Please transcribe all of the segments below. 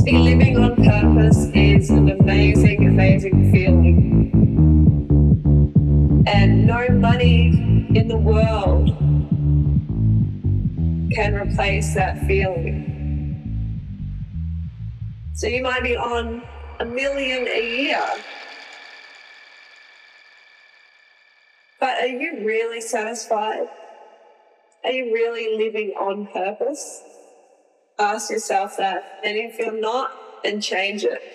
To be living on purpose is an amazing, amazing feeling. And no money in the world can replace that feeling. So you might be on $1 million a year, but are you really satisfied? Are you really living on purpose? Ask yourself that. And if you're not, then change it.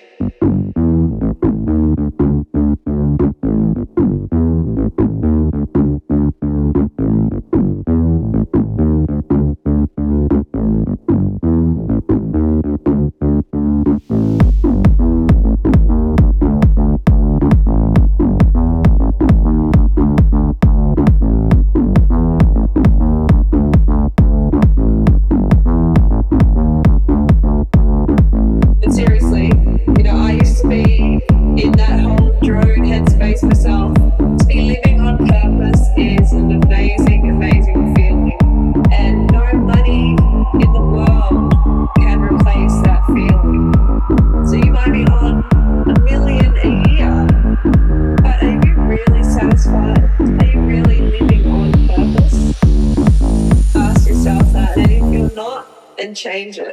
And change it.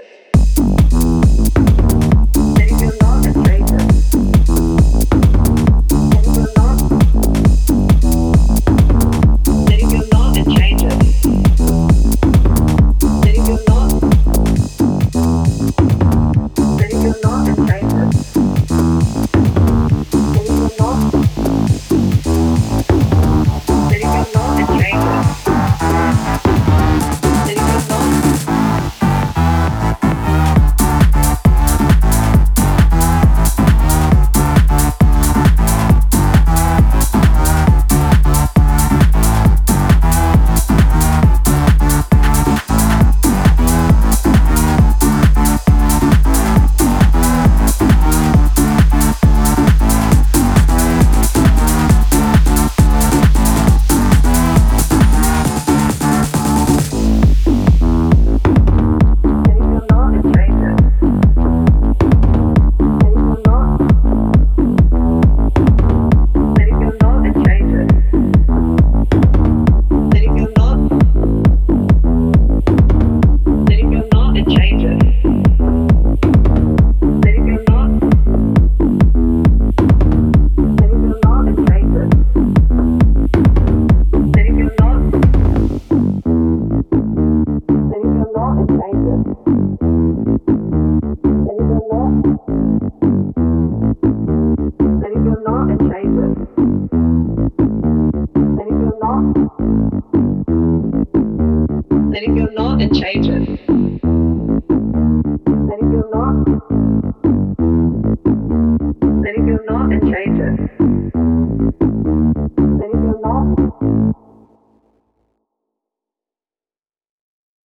And if you're not, then change it. And if you're not, then if you're not, then change it. And if you're not,